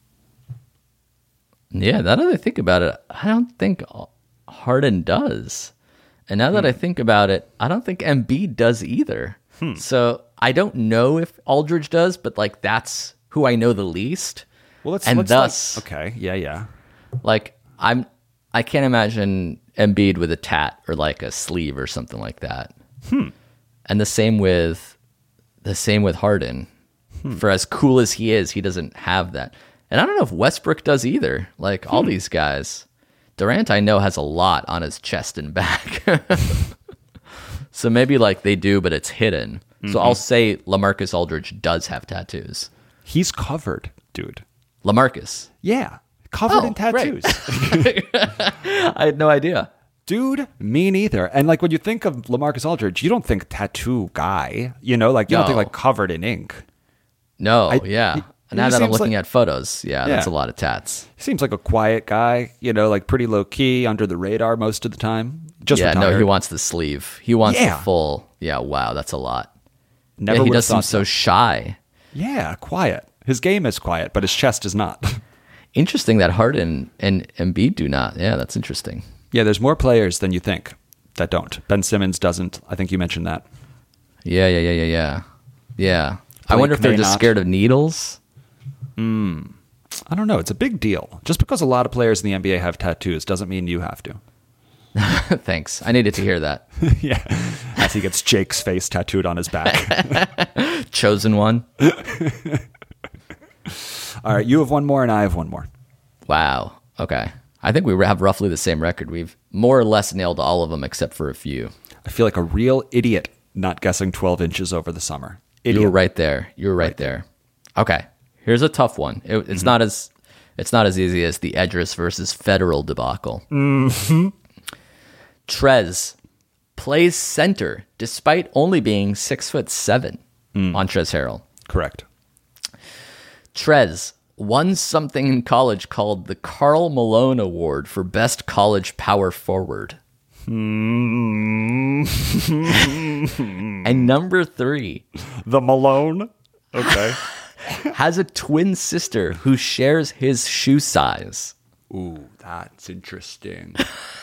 Yeah, now that I think about it, I don't think Harden does. And now that I think about it, I don't think Embiid does either. Hmm. So I don't know if Aldridge does, but like that's who I know the least. Well, let's, and let's thus, like, okay, yeah, yeah. like I'm, I can't imagine Embiid with a tat or like a sleeve or something like that. Hmm. And the same with, the same with Harden. Hmm. For as cool as he is, he doesn't have that. And I don't know if Westbrook does either. Like all hmm. these guys. Durant, I know, has a lot on his chest and back. So maybe like they do, but it's hidden. Mm-hmm. So I'll say LaMarcus Aldridge does have tattoos. He's covered, dude. LaMarcus? Yeah. Covered oh, in tattoos. I had no idea. Dude, me neither. And like when you think of LaMarcus Aldridge, you don't think tattoo guy. You know, like you no. don't think like covered in ink. No, I, yeah. He, now he that I'm looking like, at photos, yeah, yeah, that's a lot of tats. He seems like a quiet guy, you know, like pretty low key, under the radar most of the time. Just yeah, retired. no, he wants the sleeve. He wants yeah. the full. Yeah, wow, that's a lot. Never yeah, he does seem so. so shy. Yeah, quiet. His game is quiet, but his chest is not. Interesting that Harden and Embiid do not. Yeah, that's interesting. Yeah, there's more players than you think that don't. Ben Simmons doesn't. I think you mentioned that. Yeah, yeah, yeah, yeah, yeah. Yeah. Blake I wonder if they're may just not. scared of needles. Hmm. I don't know. It's a big deal. Just because a lot of players in the N B A have tattoos doesn't mean you have to. Thanks. I needed to hear that. Yeah. As he gets Jake's face tattooed on his back. Chosen one. All right. You have one more and I have one more. Wow. Okay. I think we have roughly the same record. We've more or less nailed all of them except for a few. I feel like a real idiot not guessing twelve inches over the summer. Idiot. You were right there. You were right, right there. there. Okay. Here's a tough one. It, it's mm-hmm. not as it's not as easy as the Edris versus Federal debacle. Mm-hmm. Trez plays center despite only being six foot seven. Mm. Montrezl Harrell. Correct. Trez won something in college called the Karl Malone Award for Best College Power Forward. Mm. And number three, the Malone. Okay. has a twin sister who shares his shoe size. Ooh, that's interesting.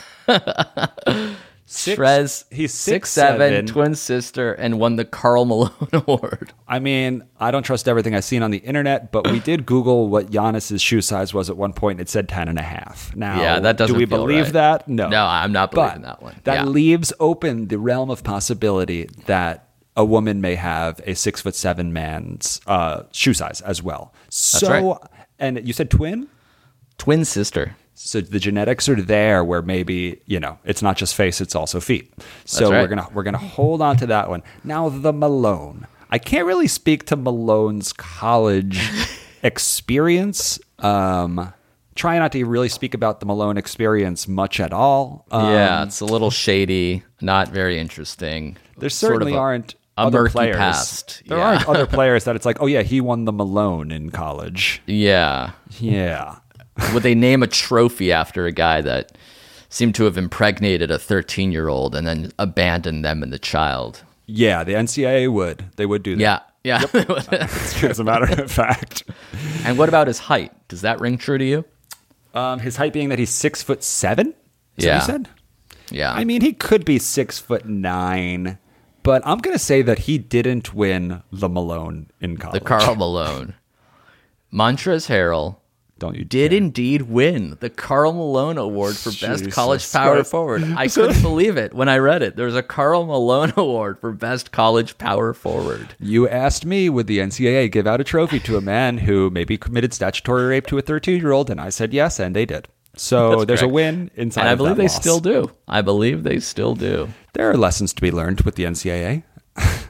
Six, Trez, he's six, six seven, seven, twin sister, and won the Karl Malone Award. I mean, I don't trust everything I've seen on the internet, but we did Google what Giannis's shoe size was at one point. It said ten and a half. Now, yeah, that doesn't do we feel believe right. that? No. No, I'm not believing but that one. That yeah. leaves open the realm of possibility that a woman may have a six foot seven man's uh, shoe size as well. So, That's right. And you said twin? Twin sister. So the genetics are there where maybe, you know, it's not just face, it's also feet. So right. we're going to we're going to hold on to that one. Now the Malone. I can't really speak to Malone's college experience. Um, try not to really speak about the Malone experience much at all. Um, yeah, it's a little shady, not very interesting. There certainly sort of a, aren't a other murky players. past. There yeah. aren't other players that it's like, oh yeah, he won the Malone in college. Yeah. Yeah. Would they name a trophy after a guy that seemed to have impregnated a thirteen-year-old and then abandoned them and the child? Yeah, the N C double A would. They would do that. Yeah, yeah. Yep. As a matter of fact. And what about his height? Does that ring true to you? Um, his height being that he's six foot seven? Is yeah. that what you said? Yeah. I mean, he could be six foot nine, but I'm going to say that he didn't win the Malone in college. The Karl Malone. Montrezl Harrell Don't you did dare. indeed win the Karl Malone Award for Best Jesus College Power Christ. Forward. I couldn't believe it when I read it. There's a Karl Malone Award for Best College Power Forward. You asked me, would the N C double A give out a trophy to a man who maybe committed statutory rape to a thirteen-year-old? And I said yes, and they did. So That's there's correct. a win inside And I of believe that they loss. still do. I believe they still do. There are lessons to be learned with the N C double A.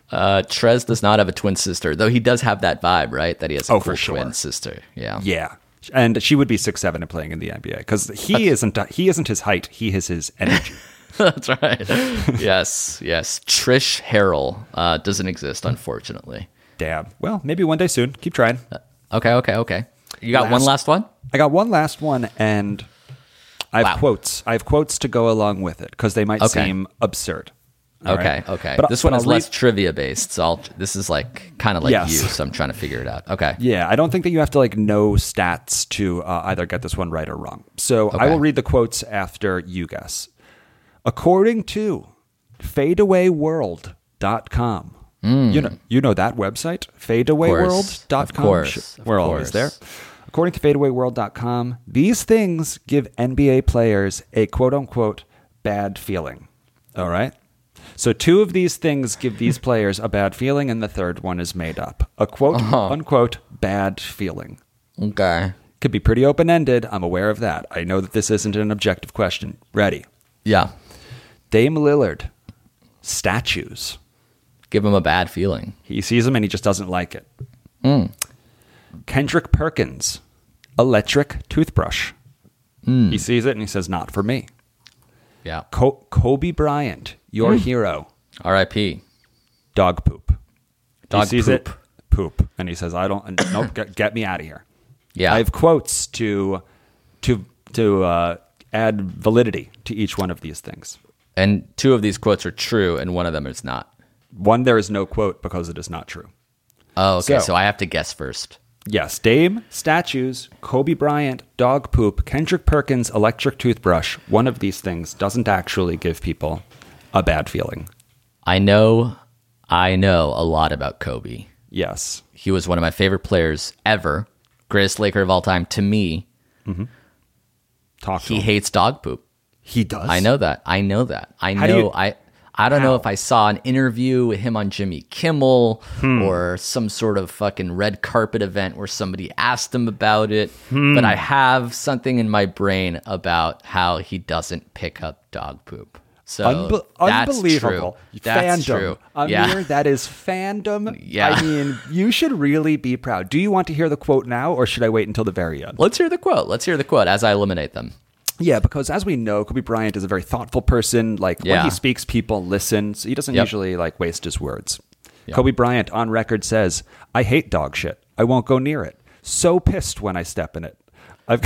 Uh, Trez does not have a twin sister, though he does have that vibe, right? That he has a Oh, cool for sure. twin sister. Yeah. Yeah. And she would be six seven and playing in the N B A because he isn't he isn't his height. He is his energy. That's right. yes, yes. Trish Harrell uh, doesn't exist, unfortunately. Damn. Well, maybe one day soon. Keep trying. Okay, okay, okay. You got Last- one last one? I got one last one, and I have Wow. quotes. I have quotes to go along with it because they might Okay. seem absurd. All Okay, right? okay. But- this one but is I'll read- less trivia based, so I'll, this is like kind of like Yes. you, so I'm trying to figure it out. Okay. Yeah, I don't think that you have to like know stats to uh, either get this one right or wrong. So I Okay. will read the quotes after you guess. According to fade away world dot com. You know you know that website? fade away world dot com. Of course, of We're always course. there. According to fade away world dot com, these things give N B A players a quote unquote bad feeling. All right? So two of these things give these players a bad feeling, and the third one is made up. A quote unquote bad feeling. Okay. Could be pretty open-ended. I'm aware of that. I know that this isn't an objective question. Ready? Yeah. Dame Lillard. Statues. Give him a bad feeling. He sees them and he just doesn't like it. Mm. Kendrick Perkins. Electric toothbrush. Mm. He sees it and he says, not for me. Yeah. Co- Kobe Bryant. Your hero. R I P Dog poop. Dog he sees poop. it. Poop. And he says, I don't, nope, get, get me out of here. Yeah. I have quotes to to to uh, add validity to each one of these things. And two of these quotes are true, and one of them is not. One, there is no quote because it is not true. Oh, okay. So- So, I have to guess first. Yes, Dame, statues, Kobe Bryant, dog poop, Kendrick Perkins, electric toothbrush. One of these things doesn't actually give people a bad feeling. I know, I know a lot about Kobe. Yes. He was one of my favorite players ever. Greatest Laker of all time to me. Talk to He him. hates dog poop. He does. I know that. I know that. I How do know. you- I I don't know How? if I saw an interview with him on Jimmy Kimmel Hmm. or some sort of fucking red carpet event where somebody asked him about it. Hmm. But I have something in my brain about how he doesn't pick up dog poop. So Unbe- that's unbelievable. True. That's fandom. true. Amir, Yeah. that is fandom. Yeah. I mean, you should really be proud. Do you want to hear the quote now or should I wait until the very end? Let's hear the quote. Let's hear the quote as I eliminate them. Yeah, because as we know, Kobe Bryant is a very thoughtful person. Like when Yeah. he speaks, people listen. So he doesn't Yep. usually like waste his words. Yep. Kobe Bryant on record says, "I hate dog shit. I won't go near it. So pissed when I step in it. I've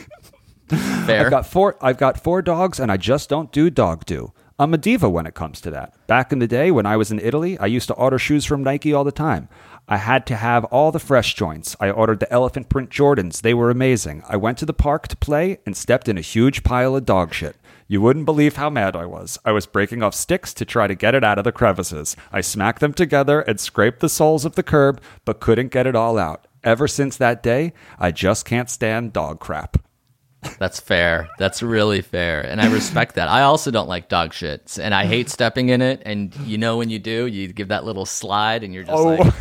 Fair. I've got four I've got four dogs and I just don't do dog do. I'm a diva when it comes to that. Back in the day when I was in Italy, I used to order shoes from Nike all the time. I had to have all the fresh joints. I ordered the elephant print Jordans. They were amazing. I went to the park to play and stepped in a huge pile of dog shit. You wouldn't believe how mad I was. I was breaking off sticks to try to get it out of the crevices. I smacked them together and scraped the soles of the curb, but couldn't get it all out. Ever since that day, I just can't stand dog crap." That's fair. That's really fair. And I respect that. I also don't like dog shit. And I hate stepping in it. And you know when you do, you give that little slide and you're just Oh. like...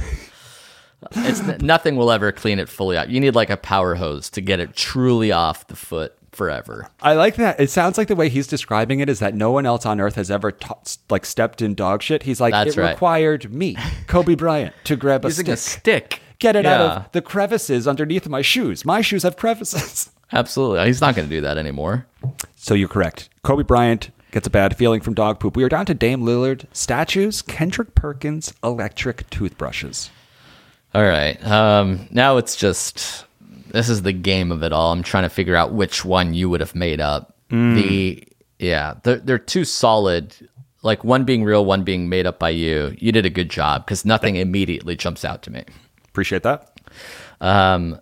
It's nothing will ever clean it fully up. You need like a power hose to get it truly off the foot forever. I like that. It sounds like the way he's describing it is that no one else on earth has ever ta- like stepped in dog shit. He's like, That's it right. required me, Kobe Bryant, to grab a Using stick, a stick. get it out Yeah. of the crevices underneath my shoes. My shoes have crevices. Absolutely. He's not going to do that anymore. So you're correct. Kobe Bryant gets a bad feeling from dog poop. We are down to Dame Lillard, statues, Kendrick Perkins, electric toothbrushes. All right. Um, now it's just, this is the game of it all. I'm trying to figure out which one you would have made up. The, yeah, they're, they're too solid. Like one being real, one being made up by you. You did a good job because nothing immediately jumps out to me. Appreciate that. Um,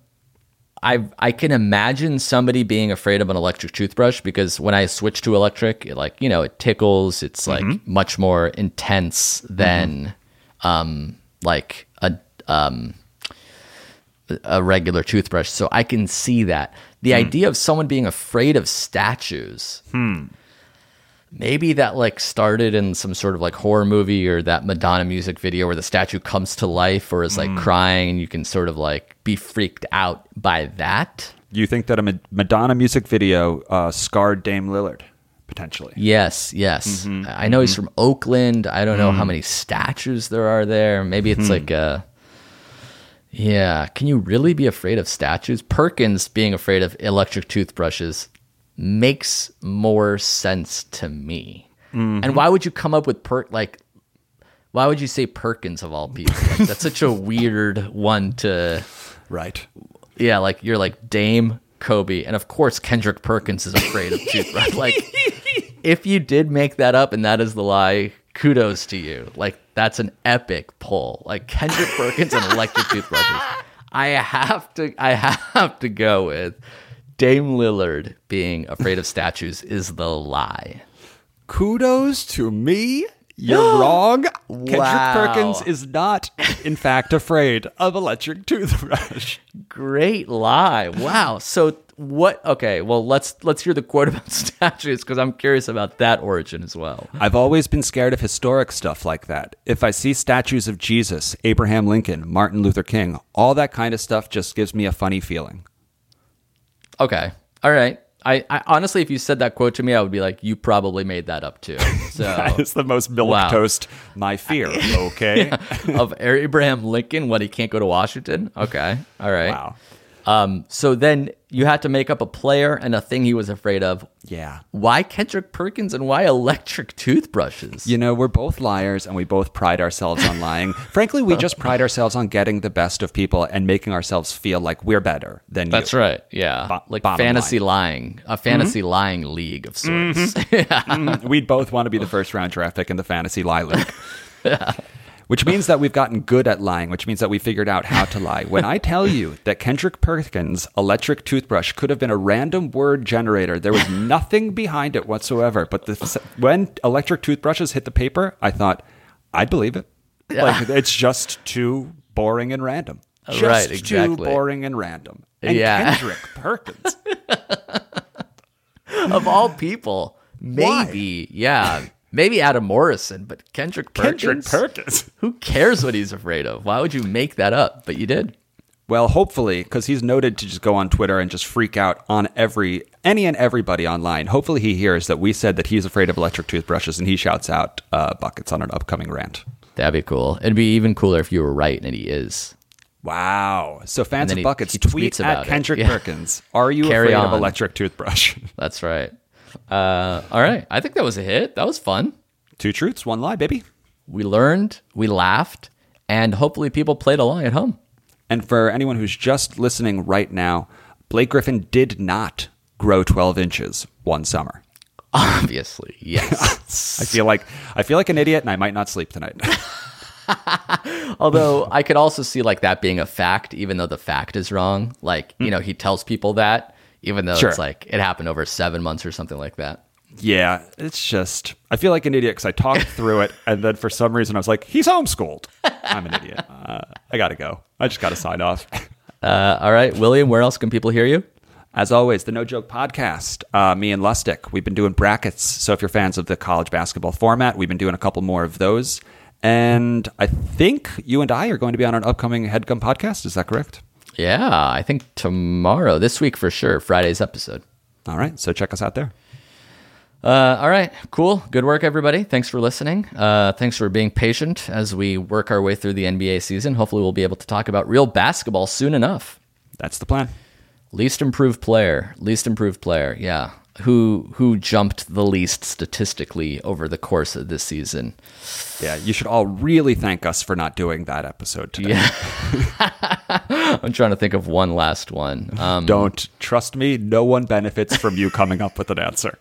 I I can imagine somebody being afraid of an electric toothbrush because when I switch to electric, it like, you know, it tickles. It's like much more intense than um, like a um, a regular toothbrush. So I can see that. The idea of someone being afraid of statues. Maybe that like started in some sort of like horror movie or that Madonna music video where the statue comes to life or is like crying and you can sort of like be freaked out by that. You think that a Ma- Madonna music video uh, scarred Dame Lillard potentially. Yes, yes. Mm-hmm. I know mm-hmm. he's from Oakland. I don't know mm. how many statues there are there. Maybe it's mm. like a... Yeah, can you really be afraid of statues? Perkins being afraid of electric toothbrushes makes more sense to me. Mm-hmm. And why would you come up with per like? Why would you say Perkins of all people? Like, that's such a weird one to. Right. Yeah, like you're like Dame, Kobe, and of course Kendrick Perkins is afraid of toothbrush. Like, if you did make that up and that is the lie, kudos to you. Like, that's an epic pull. Like Kendrick Perkins and electric toothbrushes. I have to I have to go with Dame Lillard being afraid of statues is the lie. Kudos to me. You're wrong. Wow. Kendrick Perkins is not, in fact, afraid of electric toothbrush. Great lie. Wow. So what? Okay. Well, let's let's hear the quote about statues because I'm curious about that origin as well. I've always been scared of historic stuff like that. If I see statues of Jesus, Abraham Lincoln, Martin Luther King, all that kind of stuff just gives me a funny feeling. Okay. All right. I, I honestly, if you said that quote to me, I would be like, you probably made that up too. So that is the most milquetoast my fear. Okay. Yeah. Of Abraham Lincoln, what, he can't go to Washington? Okay. All right. Wow. Um, so then you had to make up a player and a thing he was afraid of. Yeah. Why Kendrick Perkins and why electric toothbrushes? You know, we're both liars and we both pride ourselves on lying. Frankly, we just pride ourselves on getting the best of people and making ourselves feel like we're better than you. That's right. Yeah. Bo- like fantasy line. lying, a fantasy mm-hmm. lying league of sorts. Mm-hmm. Yeah. Mm-hmm. We'd both want to be the first round draft pick in the fantasy lie league. Yeah. Which means that we've gotten good at lying, which means that we figured out how to lie. When I tell you that Kendrick Perkins' electric toothbrush could have been a random word generator, there was nothing behind it whatsoever. But the, when electric toothbrushes hit the paper, I thought, I'd believe it. Yeah. Like, it's just too boring and random. Just right, exactly. too boring and random. And yeah. Kendrick Perkins. Of all people, maybe, Why? yeah. Maybe Adam Morrison, but Kendrick Perkins? Kendrick Perkins. Who cares what he's afraid of? Why would you make that up? But you did. Well, hopefully, because he's noted to just go on Twitter and just freak out on every any and everybody online. Hopefully he hears that we said that he's afraid of electric toothbrushes and he shouts out uh, buckets on an upcoming rant. That'd be cool. It'd be even cooler if you were right and he is. Wow. So fans of he, buckets, he tweet at Kendrick yeah. Perkins. Are you Carry afraid on. of electric toothbrush? That's right. Uh, all right. I think that was a hit. That was fun. Two truths, one lie, baby. We learned, we laughed, and hopefully people played along at home. And for anyone who's just listening right now, Blake Griffin did not grow twelve inches one summer. Obviously, yes. I feel like I feel like an idiot, and I might not sleep tonight. Although I could also see like that being a fact, even though the fact is wrong. Like, you know, he tells people that, even though sure. it's like it happened over seven months or something like that. Yeah, it's just, I feel like an idiot because I talked through it, and then for some reason I was like, he's homeschooled. I'm an idiot. Uh, I got to go. I just got to sign off. Uh, all right, William, where else can people hear you? As always, the No Joke Podcast, uh, me and Lustig, we've been doing brackets. So if you're fans of the college basketball format, we've been doing a couple more of those. And I think you and I are going to be on an upcoming HeadGum podcast. Is that correct? Yeah, I think tomorrow, this week for sure, Friday's episode. All right, so check us out there. Uh, all right, cool. Good work, everybody. Thanks for listening. Uh, thanks for being patient as we work our way through the N B A season. Hopefully we'll be able to talk about real basketball soon enough. That's the plan. Least improved player. Least improved player, yeah. Who who jumped the least statistically over the course of this season. Yeah, you should all really thank us for not doing that episode today. Yeah. I'm trying to think of one last one. Um, Don't. Trust me, no one benefits from you coming up with an answer.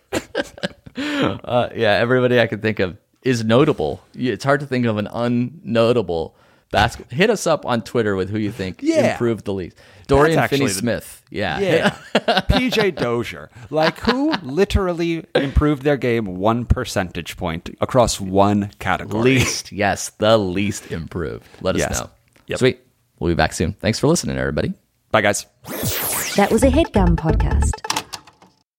uh, yeah, everybody I can think of is notable. It's hard to think of an unnotable basketball. Hit us up on Twitter with who you think yeah. improved the least. Dorian Finney-Smith. The, yeah. Yeah. P J Dozier. Like, who literally improved their game one percentage point across one category? Least. Yes, the least improved. Let us yes. know. Yep. Sweet. We'll be back soon. Thanks for listening, everybody. Bye, guys. That was a HeadGum podcast.